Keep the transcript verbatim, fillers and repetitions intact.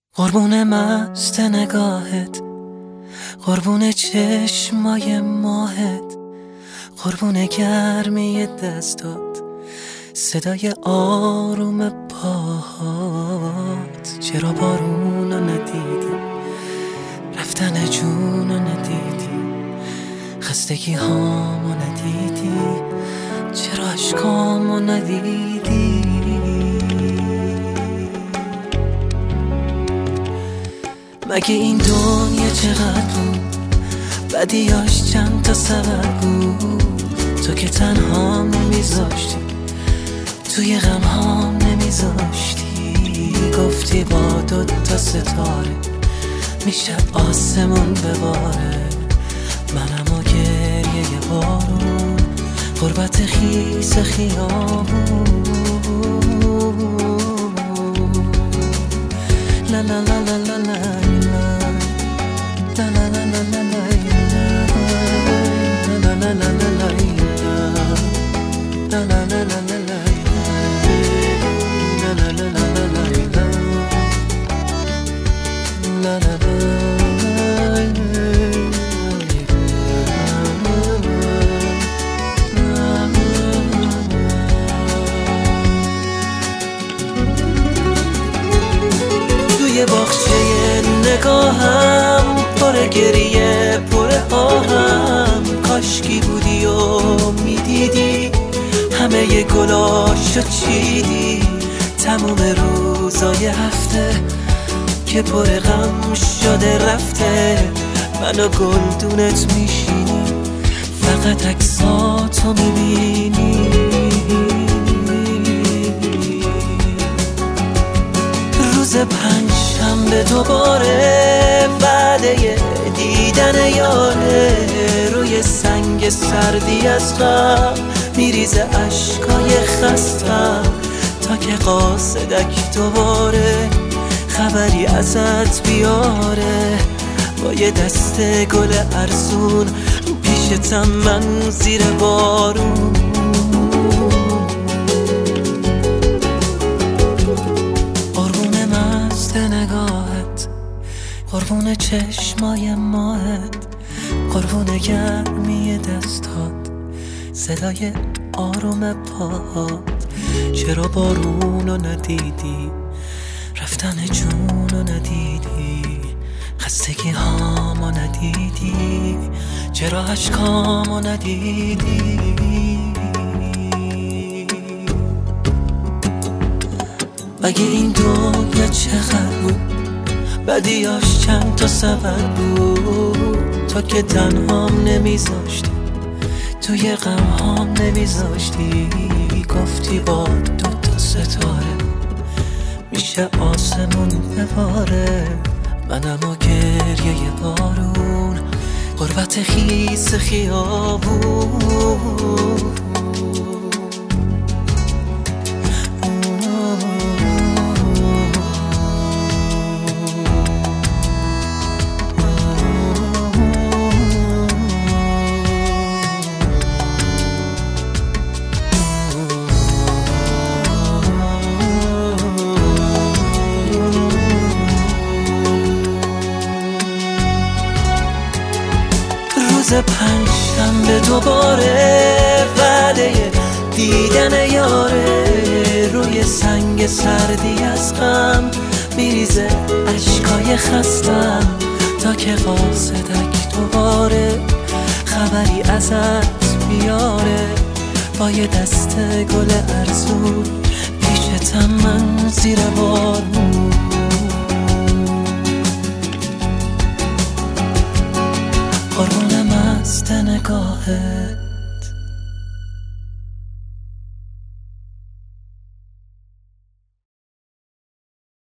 قربون مست نگاهت، قربون چشمای ماهت، قربون گرمی دستات، صدای آروم پاهات. چرا بارونو ندیدی، رفتن جونو ندیدی، خستگی هامو ندیدی، چرا عشقامو ندیدی؟ مگه این دنیا چقدر بود، بدیاش چند تا سبب بود. تو که تنها نمیذاشتی، توی غم هام نمیذاشتی. گفتی با دوتا ستاره میشه آسمون بباره، منم و گریه بارون، غربت خیس خیابون. لا لا لا لا لا لا توی باغچه نگاهم پر گریه پر آهم، کاشکی بودی و میدیدی همه گلاشو چیدی. تموم روزای هفته که پر غم شده رفته، من و گلدونت میشینی فقط عکساتو میبینی. روز پنجشنبه دوباره وعده دیدن یاره، روی سنگ سردی از غم میریزه اشکای خستم، تا که قاصدک دوباره خبری ازت بیاره. با یه دست گل ارزون پیشتم من زیر بارون. قربون مست نگاهت، قربون چشمای ماهت، قربون گرمی دستات، صدای آروم پاهات. چرا بارونو ندیدی، رفتن جونو ندیدی، خستگی هامو ندیدی، چرا عشقامو ندیدی؟ مگه این دنیا چقدر بود، بدیاش چند تا سبب بود. تو که تنهام نمیذاشتی، توی غم هام نمیذاشتی. گفتی با دوتا ستاره میشه آسمون بباره، منم و گریه بارون، غربت خیس خیابون. روز پنجشنبه دوباره وعده دیدن یاره، روی سنگ سردی از غم میریزه اشکای خستم، تا که قاصدک دوباره خبری ازت بیاره. با یه دست گل ارزون پیشتم من زیر بارون. قربون مست نگاهت،